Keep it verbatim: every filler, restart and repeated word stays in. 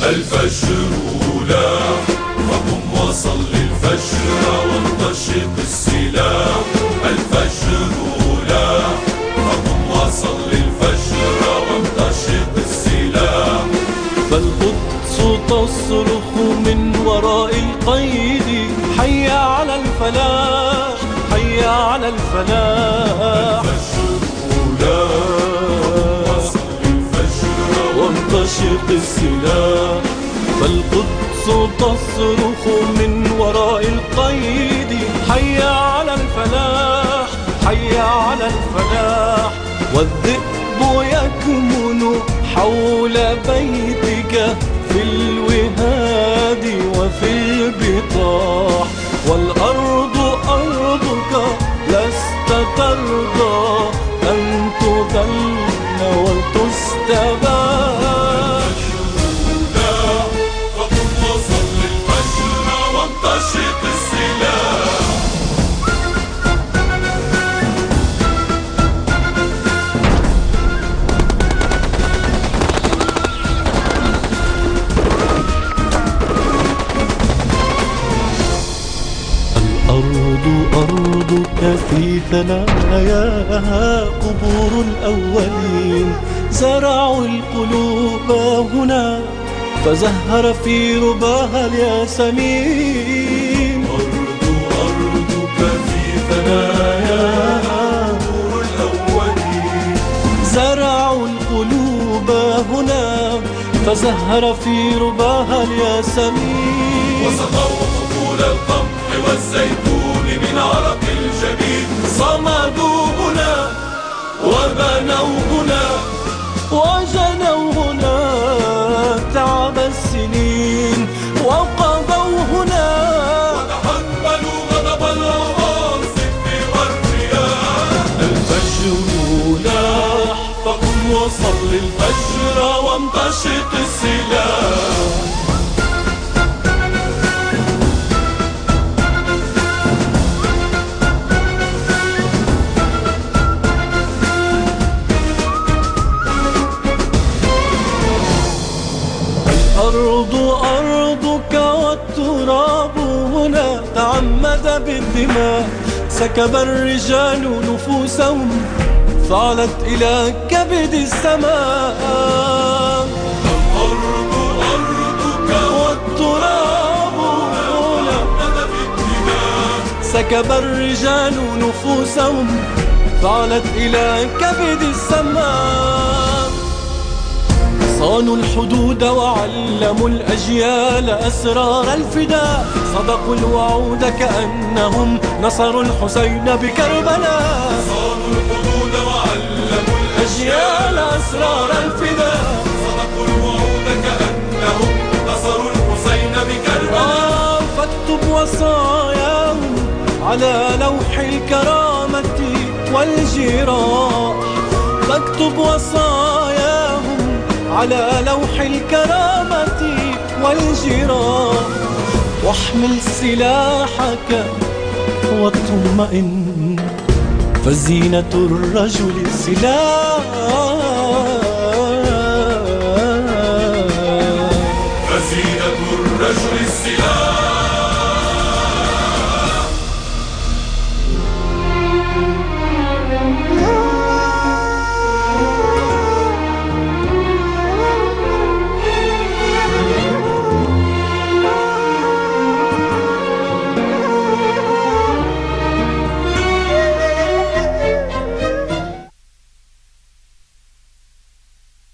الفجر لاح فقم وصل الفجر وانتشق السلاح. الفجر لاح فقم وصل الفجر وانتشق السلاح. فالقدس تصرخ من وراء القيد حي على الفلاح حي على الفلاح. وانتشق السلاح. فالقدس تصرخ من وراء القيد حي على الفلاح حي على الفلاح. والذئب يكمن حول بيتك في الوهاد وفي البطاح. والأرض أرضك لست ترضى أن تذل وتستباح. فقم وصل الفجر وانتشق السلاح. الأرض أرضك في ثناياها قبور الأولين. زرعوا القلوب هنا فزهر في رباها الياسمين. أرض أرضك في ثناياها قبور الأولين. زرعوا القلوب هنا فزهر في رباها الياسمين. وسقوا حقول القمح والزيتون من عرق الجبين. صمدوا هنا وبنوا هنا وجنوا هنا تعب السنين. وقضوا هنا وتحملوا غضب العواصف والرياح. الفجر لاح فقم وصل الفجر وانتشق السلاح. الأرض أرضك والتراب هنا تعمد بالدماء. سكب الرجال نفوسهم فعلت إلى كبد السماء. الأرض أرضك والتراب هنا تعمد بالدماء. سكب الرجال نفوسهم فعلت إلى كبد السماء. صانوا الحدود وعلموا الأجيال أسرار الفداء. صدقوا الوعود كأنهم نصروا الحسين بكربلاء. صانوا الحدود وعلموا الأجيال أسرار الفداء. صدقوا الوعود كأنهم نصروا الحسين بكربلاء. آه فاكتب وصاياهم على لوح الكرامة والجراح. فاكتب وصاياهم على لوح الكرامة والجراح. واحمل سلاحك واطمئن فزينة الرجل سلاح.